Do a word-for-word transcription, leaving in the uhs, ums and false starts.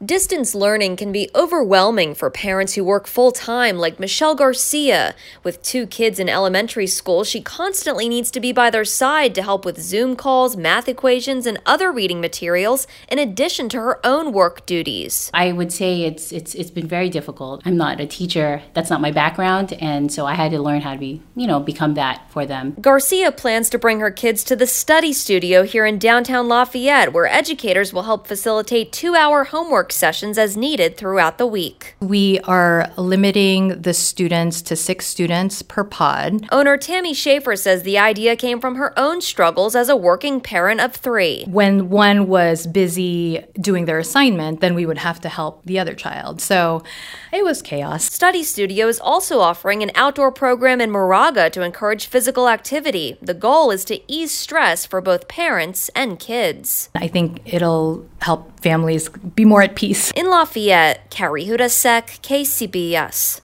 Distance learning can be overwhelming for parents who work full-time, like Michelle Garcia. With two kids in elementary school, she constantly needs to be by their side to help with Zoom calls, math equations, and other reading materials, in addition to her own work duties. I would say it's it's it's been very difficult. I'm not a teacher. That's not my background, and so I had to learn how to be, you know, become that for them. Garcia plans to bring her kids to the study studio here in downtown Lafayette, where educators will help facilitate two-hour homework sessions as needed throughout the week. We are limiting the students to six students per pod. Owner Tammy Schaefer says the idea came from her own struggles as a working parent of three. When one was busy doing their assignment, then we would have to help the other child. So it was chaos. Study Studio is also offering an outdoor program in Moraga to encourage physical activity. The goal is to ease stress for both parents and kids. I think it'll help families be more at peace. In Lafayette, Carrie Hudasek, K C B S.